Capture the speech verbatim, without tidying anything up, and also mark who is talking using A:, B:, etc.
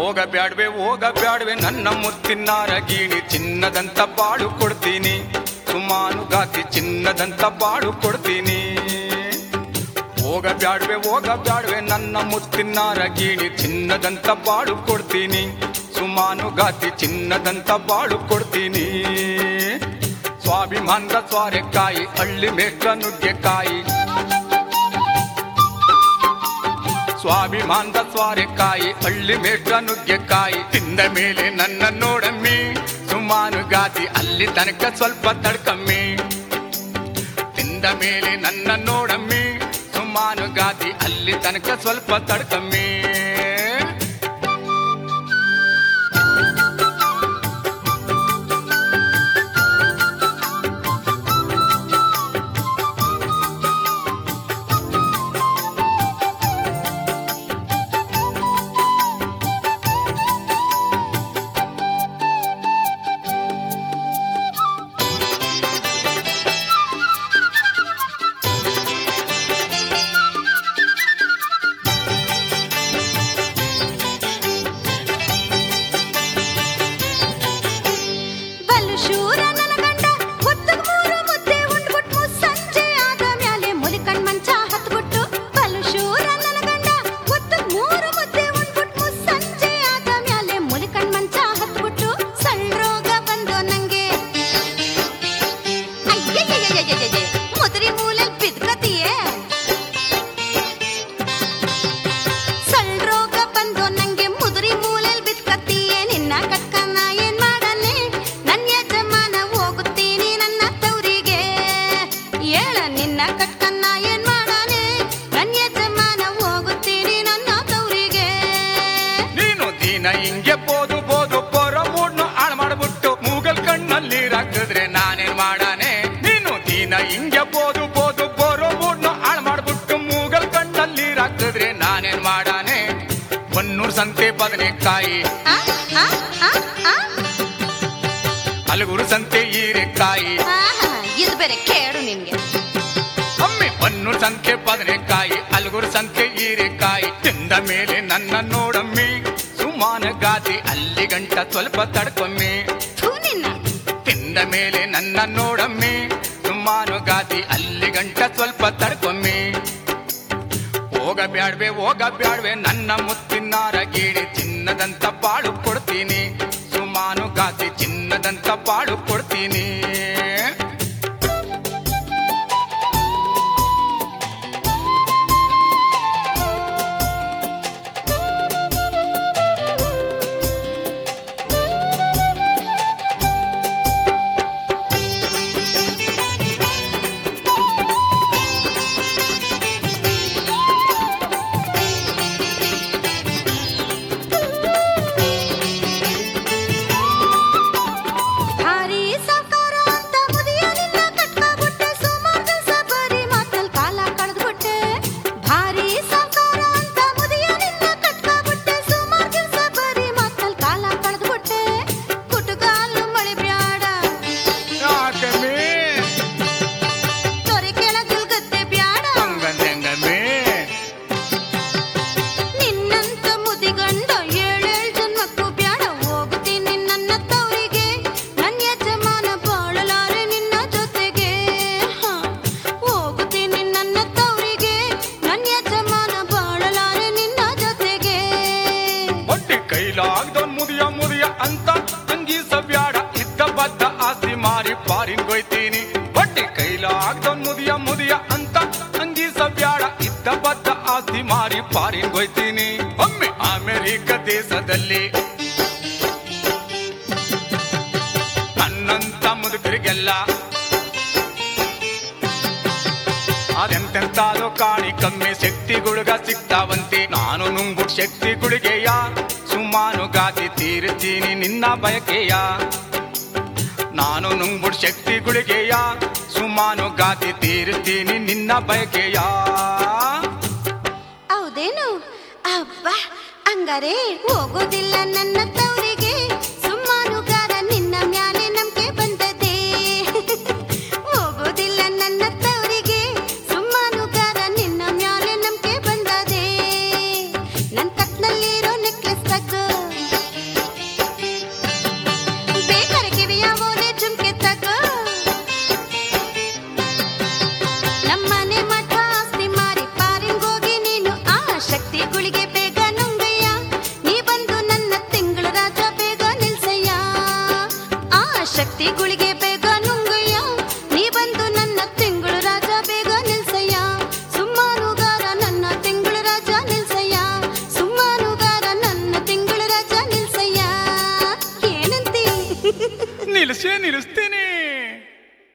A: ಹೋಗಬ್ಯಾಡ್ವೆ ಹೋಗಬ್ಯಾಡ್ವೆ ನನ್ನ ಮುತ್ತಿನಾರ ಗೀಣಿ, ಚಿನ್ನದಂತ ಬಾಳು ಕೊಡ್ತೀನಿ, ಸುಮಾನುಗಾತಿ ಚಿನ್ನದಂತ ಬಾಳು ಕೊಡ್ತೀನಿ. ಹೋಗಬ್ಯಾಡ್ವೆ ಹೋಗಬ್ಯಾಡ್ವೆ ನನ್ನ ಮುತ್ತಿನಾರ ಗೀಣಿ, ಚಿನ್ನದಂತ ಬಾಳು ಕೊಡ್ತೀನಿ, ಸುಮಾನುಗಾತಿ ಚಿನ್ನದಂತ ಬಾಳು ಕೊಡ್ತೀನಿ. ಸ್ವಾಭಿಮಾನದ ಸ್ವಾರೆಕಾಯಿ, ಹಳ್ಳಿ ಮೇಕ ನುಗ್ಗೆಕಾಯಿ, ಸ್ವಾಭಿಮಾನದ ಸ್ವಾರೆಕಾಯಿ, ಹಳ್ಳಿ ಮೇಕ ನುಗ್ಗೆಕಾಯಿ. ತಿಂದ ಮೇಲೆ ನನ್ನ ನೋಡಮ್ಮಿ, ಸುಮಾನುಗಾತಿ ಅಲ್ಲಿ ತನಕ ಸ್ವಲ್ಪ ತಡ್ಕಮ್ಮಿ. ತಿಂದ ಮೇಲೆ ನನ್ನ ನೋಡಮ್ಮಿ, ಸುಮಾನುಗಾತಿ ಅಲ್ಲಿ ತನಕ ಸ್ವಲ್ಪ ತಡ್ಕಮ್ಮಿ. ಹಿಂಗೆ ಬೋದು ಬೋದು ಪೊರ ಮೂಡ್ನು ಹಾಳು ಮಾಡ್ಬಿಟ್ಟು ಮೂಗಲ್ ಕಣ್ಣಲ್ಲಿ ನೀರಾಕಿದ್ರೆ ನಾನೇನ್ ಮಾಡಾನೆ. ನೀನು ದೀನ ಹಿಂಗೆ ಬೋದು ಬೋದು ಪೊರ ಮೂಡ್ನು ಹಾಳು ಮಾಡ್ಬಿಟ್ಟು ಮೂಗಲ್ ಕಣ್ಣಲ್ಲಿ ನೀರಾಕಿದ್ರೆ ನಾನೇನ್ ಮಾಡಾನೆ. ಬನ್ನೂರ್ ಸಂತೆ ಬದನೆಕಾಯಿ, ಹಲಗೂರು ಸಂತೆ ಹೀರೆಕಾಯಿ,
B: ಇದು ಬೇರೆ ಕೇಳು ನಿನ್ಗೆ.
A: ಒಮ್ಮೆ ಬನ್ನೂರ್ ಸಂತೆ ಬದನೆಕಾಯಿ, ಹಲಗೂರು ಸಂತೆ ಹೀರೆಕಾಯಿ. ತಿಂದ ಮೇಲೆ ನನ್ನ ನೋಡಮ್ಮಿ, ಸುಮಾನುಗಾತಿ ಅಲ್ಲಿ ಗಂಟ ಸ್ವಲ್ಪ ತಡ್ಕೊಮ್ಮಿ. ತಿಂದ ಮೇಲೆ ನನ್ನ ನೋಡಮ್ಮಿ, ಸುಮಾನುಗಾತಿ ಅಲ್ಲಿ ಗಂಟ ಸ್ವಲ್ಪ ತಡ್ಕೊಮ್ಮಿ. ಹೋಗಬ್ಯಾಡ್ವೆ ಹೋಗಬ್ಯಾಡ್ವೆ ನನ್ನ ಮುತ್ತಿನಾರ ಗೀಣಿ, ಚಿನ್ನದಂತ ಬಾಳು ಕೊಡ್ತೀನಿ, ಸುಮಾನುಗಾತಿ ಚಿನ್ನದಂತ ಬಾಳು ಕೊಡ್ತೀನಿ. ಕೈಲಾಗ್ದವನ್ ಮುದಿಯ ಮುದಿಯ ಅಂತ ಅಂಗೀಸಬ್ಯಾಡ, ಇದ್ದ ಬದ್ದ ಆಸ್ತಿ ಮಾರಿ ಪಾರಿನ್ ಗೊಯ್ತೀನಿ. ಬಡ್ಡಿ ಕೈಲಾಗ್ದವನ್ ಮುದಿಯ ಮುದಿಯ ಅಂತ ಅಂಗೀಸಬ್ಯಾಡ, ಇದ್ದ ಬದ್ದ ಆಸ್ತಿ ಮಾರಿ ಪಾರಿನ್ ಗೊಯ್ತೀನಿ. ಒಮ್ಮೆ ಅಮೆರಿಕ ದೇಶದಲ್ಲಿ ನನ್ನಂತ ಮುದುಕರಿಗೆಲ್ಲ ಅದೆಂತೆಂತಾದೋ ಕಾಣಿ ಕಮ್ಮಿ ಶಕ್ತಿಗುಳುಗ ಸಿಗ್ತಾವಂತೆ. ನಾನು ನುಂಗ್ಬಿಟ್ ಶಕ್ತಿಗುಳಿಗೆಯ ಸುಮಾನುಗಾತಿ ತೀರ್ತೀನಿ ನಿನ್ನ ಬಯಕೆಯ. ನಾನು ನುಂಗ್ಬಿಟ್ ಶಕ್ತಿಗುಳಿಗೆಯ ಸುಮಾನುಗಾತಿ ತೀರ್ತೀನಿ ನಿನ್ನ ಬಯಕೆಯ.
B: ಹೌದೇನು? ಅಬ್ಬಾ, ಹಂಗಾರೆ ಹೋಗೋದಿಲ್ಲ ನನ್ನ ತವ